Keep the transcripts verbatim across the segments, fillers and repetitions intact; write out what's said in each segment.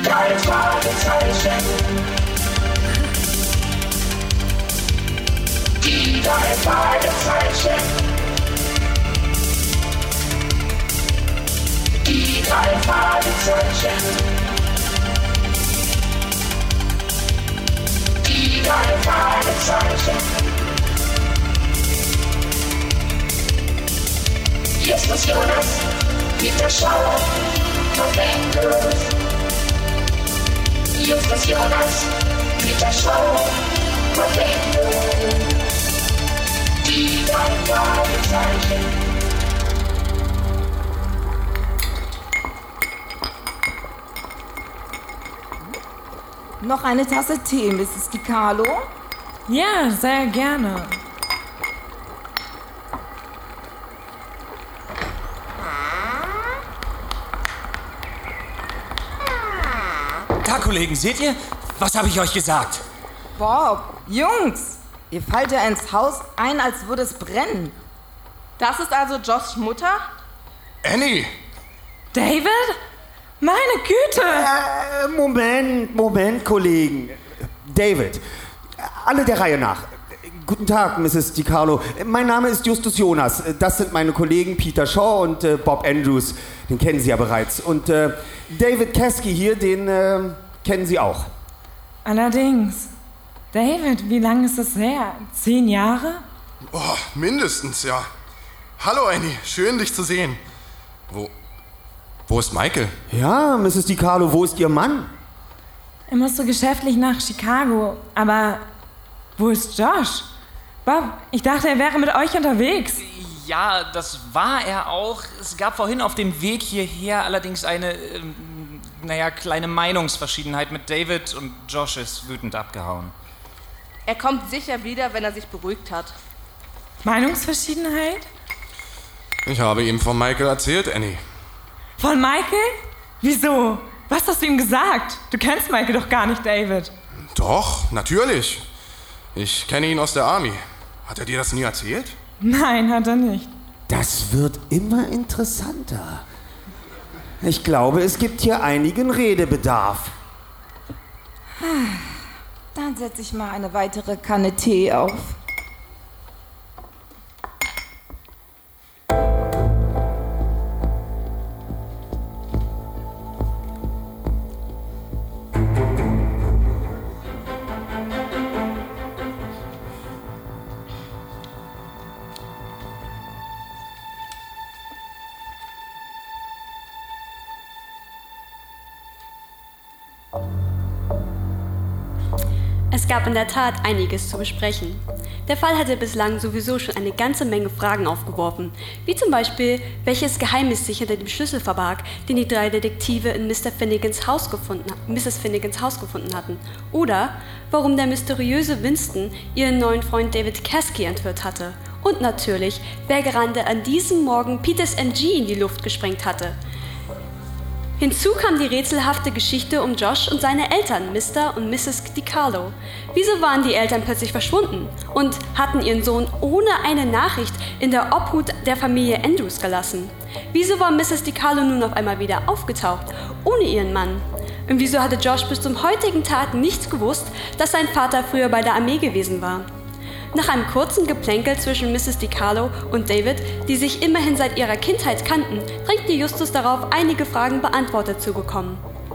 drei Fragezeichen. Die drei Fragezeichen. Die drei Fragezeichen. Die drei Fragezeichen. Justus Jonas, Peter Schauer, Bob Andrews. Justus Jonas, Peter Schauer, Bob Andrews. Die drei Fragezeichen. Noch eine Tasse Tee, Misses DiCarlo? Ja, sehr gerne. Da, Kollegen, seht ihr? Was habe ich euch gesagt? Bob, Jungs, ihr fallt ja ins Haus ein, als würde es brennen. Das ist also Joshs Mutter? Annie! David? Meine Güte! Äh, Moment, Moment, Kollegen. David, alle der Reihe nach. Guten Tag, Misses DiCarlo. Mein Name ist Justus Jonas. Das sind meine Kollegen Peter Shaw und äh, Bob Andrews. Den kennen Sie ja bereits. Und äh, David Caskey hier, den äh, kennen Sie auch. Allerdings. David, wie lange ist das her? Zehn Jahre? Oh, mindestens, ja. Hallo, Annie. Schön, dich zu sehen. Wo... Wo ist Michael? Ja, Misses DiCarlo, wo ist Ihr Mann? Er musste geschäftlich nach Chicago. Aber wo ist Josh? Bob, ich dachte, er wäre mit euch unterwegs. Ja, das war er auch. Es gab vorhin auf dem Weg hierher allerdings eine, ähm, naja, kleine Meinungsverschiedenheit mit David und Josh ist wütend abgehauen. Er kommt sicher wieder, wenn er sich beruhigt hat. Meinungsverschiedenheit? Ich habe ihm von Michael erzählt, Annie. Von Michael? Wieso? Was hast du ihm gesagt? Du kennst Michael doch gar nicht, David. Doch, natürlich. Ich kenne ihn aus der Army. Hat er dir das nie erzählt? Nein, hat er nicht. Das wird immer interessanter. Ich glaube, es gibt hier einigen Redebedarf. Dann setze ich mal eine weitere Kanne Tee auf. Es gab in der Tat einiges zu besprechen. Der Fall hatte bislang sowieso schon eine ganze Menge Fragen aufgeworfen, wie zum Beispiel, welches Geheimnis sich hinter dem Schlüssel verbarg, den die drei Detektive in Mister Finnegans Haus gefunden, Misses Finnegans Haus gefunden hatten, oder warum der mysteriöse Winston ihren neuen Freund David Caskey entführt hatte, und natürlich, wer gerade an diesem Morgen Peters M G in die Luft gesprengt hatte. Hinzu kam die rätselhafte Geschichte um Josh und seine Eltern, Mister und Misses DiCarlo. Wieso waren die Eltern plötzlich verschwunden und hatten ihren Sohn ohne eine Nachricht in der Obhut der Familie Andrews gelassen? Wieso war Misses DiCarlo nun auf einmal wieder aufgetaucht, ohne ihren Mann? Und wieso hatte Josh bis zum heutigen Tag nichts gewusst, dass sein Vater früher bei der Armee gewesen war? Nach einem kurzen Geplänkel zwischen Misses DiCarlo und David, die sich immerhin seit ihrer Kindheit kannten, drängte Justus darauf, einige Fragen beantwortet zu bekommen.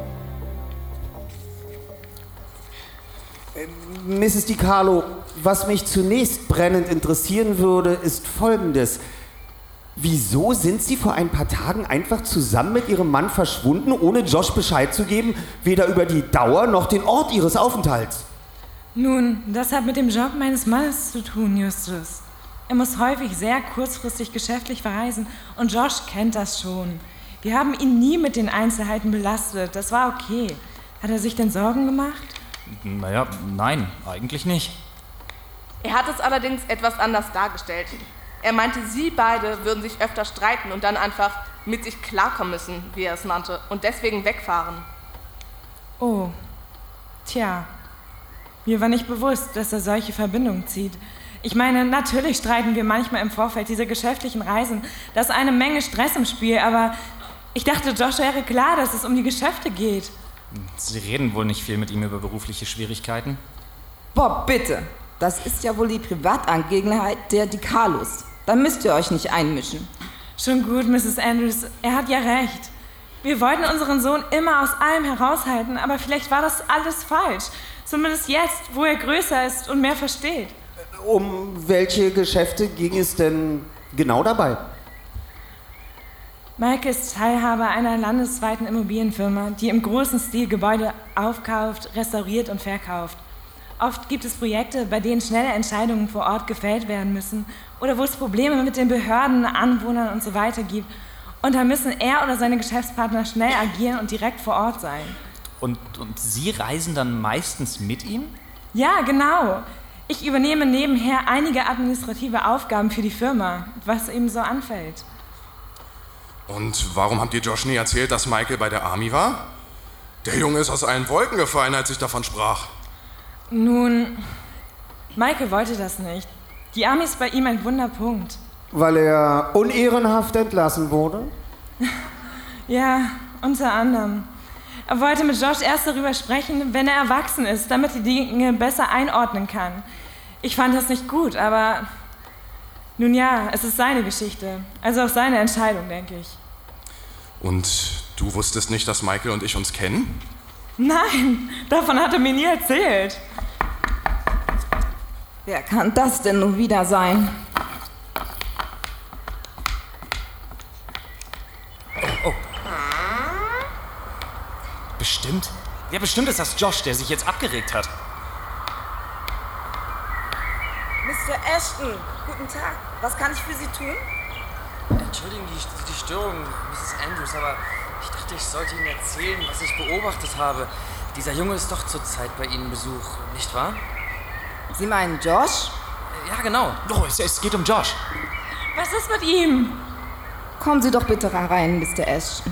Ähm, Misses DiCarlo, was mich zunächst brennend interessieren würde, ist Folgendes. Wieso sind Sie vor ein paar Tagen einfach zusammen mit Ihrem Mann verschwunden, ohne Josh Bescheid zu geben, weder über die Dauer noch den Ort Ihres Aufenthalts? Nun, das hat mit dem Job meines Mannes zu tun, Justus. Er muss häufig sehr kurzfristig geschäftlich verreisen und Josh kennt das schon. Wir haben ihn nie mit den Einzelheiten belastet, das war okay. Hat er sich denn Sorgen gemacht? Naja, nein, eigentlich nicht. Er hat es allerdings etwas anders dargestellt. Er meinte, sie beide würden sich öfter streiten und dann einfach mit sich klarkommen müssen, wie er es nannte, und deswegen wegfahren. Oh, tja. Mir war nicht bewusst, dass er solche Verbindungen zieht. Ich meine, natürlich streiten wir manchmal im Vorfeld dieser geschäftlichen Reisen. Da ist eine Menge Stress im Spiel, aber ich dachte, Josh wäre klar, dass es um die Geschäfte geht. Sie reden wohl nicht viel mit ihm über berufliche Schwierigkeiten? Bob, bitte. Das ist ja wohl die Privatangelegenheit der DiCarlos. Da müsst ihr euch nicht einmischen. Schon gut, Misses Andrews. Er hat ja recht. Wir wollten unseren Sohn immer aus allem heraushalten, aber vielleicht war das alles falsch. Zumindest jetzt, wo er größer ist und mehr versteht. Um welche Geschäfte ging es denn genau dabei? Mike ist Teilhaber einer landesweiten Immobilienfirma, die im großen Stil Gebäude aufkauft, restauriert und verkauft. Oft gibt es Projekte, bei denen schnelle Entscheidungen vor Ort gefällt werden müssen oder wo es Probleme mit den Behörden, Anwohnern und so weiter gibt. Und da müssen er oder seine Geschäftspartner schnell agieren und direkt vor Ort sein. Und, und Sie reisen dann meistens mit ihm? Ja, genau. Ich übernehme nebenher einige administrative Aufgaben für die Firma, was ihm so anfällt. Und warum habt ihr Josh nie erzählt, dass Michael bei der Army war? Der Junge ist aus allen Wolken gefallen, als ich davon sprach. Nun, Michael wollte das nicht. Die Army ist bei ihm ein Wunderpunkt. Weil er unehrenhaft entlassen wurde? Ja, unter anderem. Er wollte mit Josh erst darüber sprechen, wenn er erwachsen ist, damit er die Dinge besser einordnen kann. Ich fand das nicht gut, aber nun ja, es ist seine Geschichte. Also auch seine Entscheidung, denke ich. Und du wusstest nicht, dass Michael und ich uns kennen? Nein, davon hat er mir nie erzählt. Wer kann das denn nun wieder sein? Oh. Bestimmt. Ja, bestimmt ist das Josh, der sich jetzt abgeregt hat. Mister Ashton, guten Tag. Was kann ich für Sie tun? Entschuldigen die, die Störung, Misses Andrews, aber ich dachte, ich sollte Ihnen erzählen, was ich beobachtet habe. Dieser Junge ist doch zurzeit bei Ihnen Besuch, nicht wahr? Sie meinen Josh? Ja, genau. Oh, es, es geht um Josh. Was ist mit ihm? Kommen Sie doch bitte rein, Mister Ashton.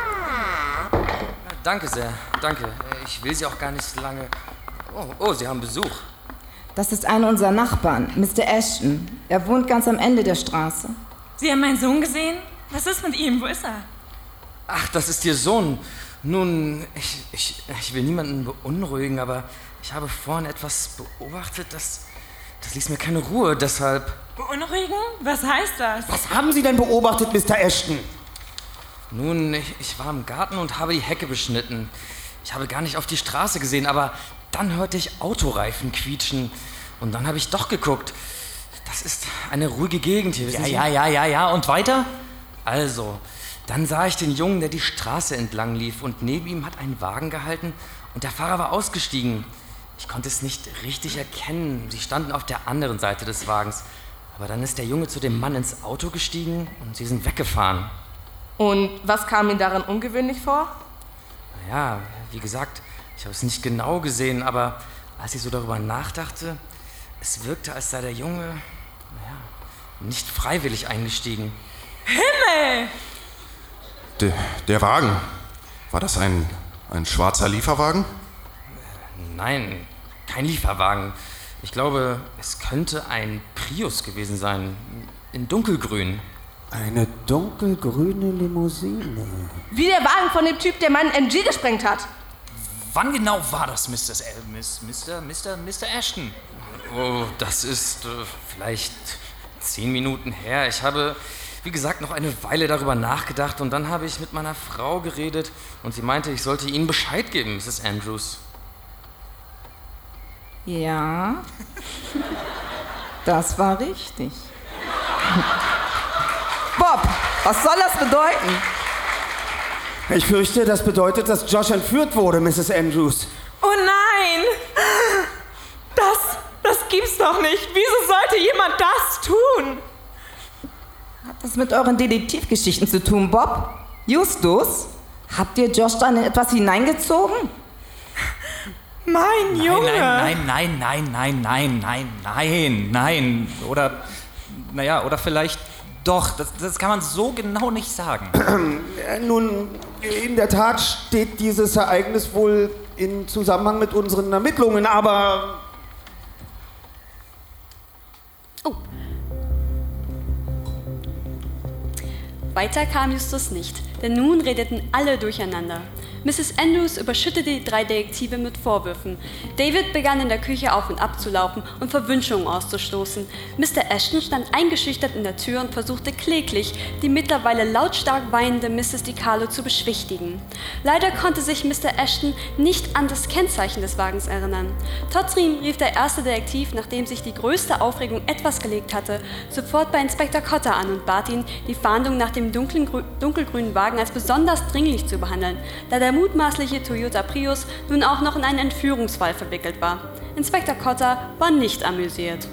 Danke sehr, danke. Ich will Sie auch gar nicht so lange... Oh, oh, Sie haben Besuch. Das ist einer unserer Nachbarn, Mister Ashton. Er wohnt ganz am Ende der Straße. Sie haben meinen Sohn gesehen? Was ist mit ihm? Wo ist er? Ach, das ist Ihr Sohn. Nun, ich, ich, ich will niemanden beunruhigen, aber ich habe vorhin etwas beobachtet, das, das ließ mir keine Ruhe, deshalb... Beunruhigen? Was heißt das? Was haben Sie denn beobachtet, Mister Ashton? Nun, ich, ich war im Garten und habe die Hecke beschnitten. Ich habe gar nicht auf die Straße gesehen, aber dann hörte ich Autoreifen quietschen. Und dann habe ich doch geguckt. Das ist eine ruhige Gegend hier, wissen Ja, Sie? ja, ja, ja, ja. Und weiter? Also, dann sah ich den Jungen, der die Straße entlang lief. Und neben ihm hat ein Wagen gehalten und der Fahrer war ausgestiegen. Ich konnte es nicht richtig erkennen. Sie standen auf der anderen Seite des Wagens. Aber dann ist der Junge zu dem Mann ins Auto gestiegen und sie sind weggefahren. Und was kam Ihnen darin ungewöhnlich vor? Naja, wie gesagt, ich habe es nicht genau gesehen, aber als ich so darüber nachdachte, es wirkte, als sei der Junge, naja, nicht freiwillig eingestiegen. Himmel! De, der Wagen, war das ein, ein schwarzer Lieferwagen? Nein, kein Lieferwagen. Ich glaube, es könnte ein Prius gewesen sein, in dunkelgrün. Eine dunkelgrüne Limousine. Wie der Wagen von dem Typ, der meinen M G gesprengt hat. Wann genau war das, Mister S- äh, Miss, Mister, Mister, Mister Ashton? Oh, das ist äh, vielleicht zehn Minuten her. Ich habe, wie gesagt, noch eine Weile darüber nachgedacht und dann habe ich mit meiner Frau geredet und sie meinte, ich sollte Ihnen Bescheid geben, Misses Andrews. Ja, das war richtig. Bob, was soll das bedeuten? Ich fürchte, das bedeutet, dass Josh entführt wurde, Misses Andrews. Oh nein! Das, das gibt's doch nicht. Wieso sollte jemand das tun? Hat das mit euren Detektivgeschichten zu tun, Bob? Justus, habt ihr Josh da in etwas hineingezogen? Mein Junge! Nein, nein, nein, nein, nein, nein, nein, nein. Oder, naja, oder vielleicht doch. Das, das kann man so genau nicht sagen. Äh, nun, in der Tat steht dieses Ereignis wohl in Zusammenhang mit unseren Ermittlungen, aber... Oh. Weiter kam Justus nicht, denn nun redeten alle durcheinander. Misses Andrews überschüttete die drei Detektive mit Vorwürfen. David begann in der Küche auf und ab zu laufen und Verwünschungen auszustoßen. Mister Ashton stand eingeschüchtert in der Tür und versuchte kläglich, die mittlerweile lautstark weinende Misses DiCarlo zu beschwichtigen. Leider konnte sich Mister Ashton nicht an das Kennzeichen des Wagens erinnern. Trotzdem rief der erste Detektiv, nachdem sich die größte Aufregung etwas gelegt hatte, sofort bei Inspektor Cotter an und bat ihn, die Fahndung nach dem dunklen, dunkelgrünen Wagen als besonders dringlich zu behandeln, da der mutmaßliche Toyota Prius nun auch noch in einen Entführungsfall verwickelt war. Inspektor Cotter war nicht amüsiert.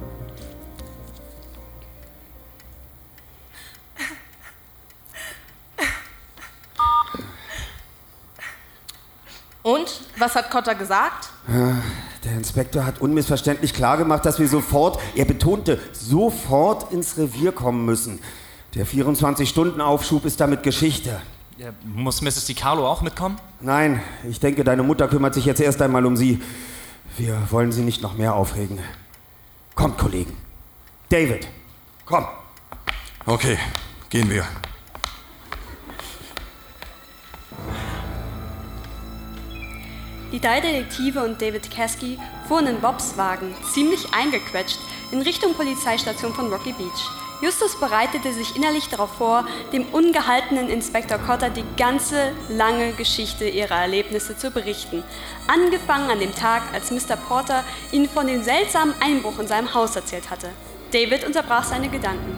Und? Was hat Cotter gesagt? Der Inspektor hat unmissverständlich klargemacht, dass wir sofort, er betonte, sofort ins Revier kommen müssen. Der vierundzwanzig-Stunden-Aufschub ist damit Geschichte. Ja, muss Misses DiCarlo auch mitkommen? Nein, ich denke, deine Mutter kümmert sich jetzt erst einmal um sie. Wir wollen sie nicht noch mehr aufregen. Kommt, Kollegen. David, komm. Okay, gehen wir. Die drei Detektive und David Caskey fuhren in Bobs Wagen, ziemlich eingequetscht, in Richtung Polizeistation von Rocky Beach. Justus bereitete sich innerlich darauf vor, dem ungehaltenen Inspektor Cotter die ganze lange Geschichte ihrer Erlebnisse zu berichten. Angefangen an dem Tag, als Mister Porter ihnen von dem seltsamen Einbruch in seinem Haus erzählt hatte. David unterbrach seine Gedanken.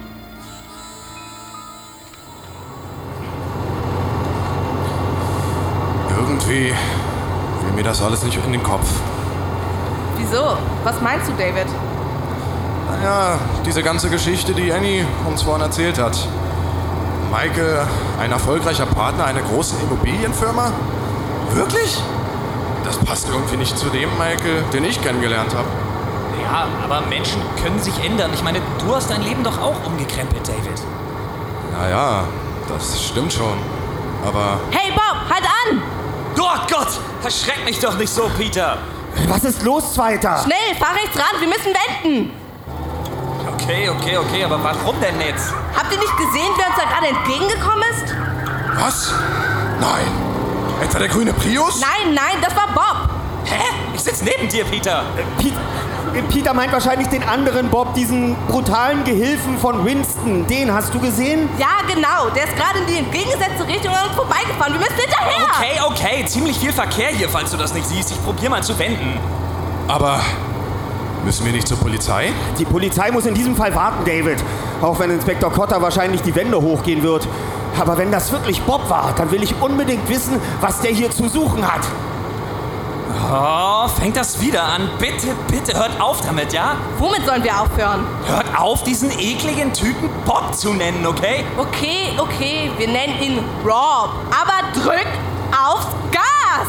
Irgendwie will mir das alles nicht in den Kopf. Wieso? Was meinst du, David? Naja, diese ganze Geschichte, die Annie uns vorhin erzählt hat. Michael, ein erfolgreicher Partner einer großen Immobilienfirma? Wirklich? Das passt irgendwie nicht zu dem Michael, den ich kennengelernt habe. Ja, aber Menschen können sich ändern. Ich meine, du hast dein Leben doch auch umgekrempelt, David. Naja, das stimmt schon. Aber... Hey Bob, halt an! Oh Gott, erschreck mich doch nicht so, Peter. Was ist los, Zweiter? Schnell, fahr rechts ran, wir müssen wenden! Okay, okay, okay, aber warum denn jetzt? Habt ihr nicht gesehen, wer uns da gerade entgegengekommen ist? Was? Nein. Etwa der grüne Prius? Nein, nein, das war Bob. Hä? Ich sitz neben dir, Peter. Piet, Peter meint wahrscheinlich den anderen Bob, diesen brutalen Gehilfen von Winston. Den hast du gesehen? Ja, genau. Der ist gerade in die entgegengesetzte Richtung an uns vorbeigefahren. Wir müssen hinterher. Okay, okay. Ziemlich viel Verkehr hier, falls du das nicht siehst. Ich probier mal zu wenden. Aber... müssen wir nicht zur Polizei? Die Polizei muss in diesem Fall warten, David. Auch wenn Inspektor Cotter wahrscheinlich die Wände hochgehen wird. Aber wenn das wirklich Bob war, dann will ich unbedingt wissen, was der hier zu suchen hat. Oh, fängt das wieder an. Bitte, bitte, hört auf damit, ja? Womit sollen wir aufhören? Hört auf, diesen ekligen Typen Bob zu nennen, okay? Okay, okay, wir nennen ihn Rob. Aber drück aufs Gas!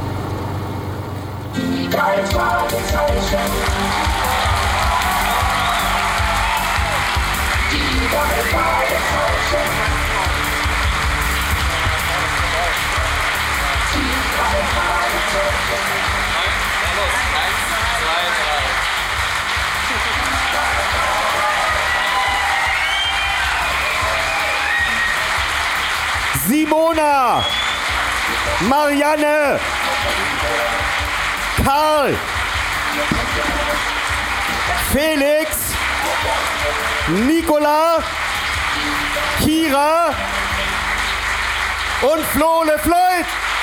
Die drei Fragezeichen. Die drei Fragezeichen. Die drei Fragezeichen. Los, eins, zwei, drei. Simona! Marianne! Karl! Felix! Nicola! Kira! Und Flo LeFloid!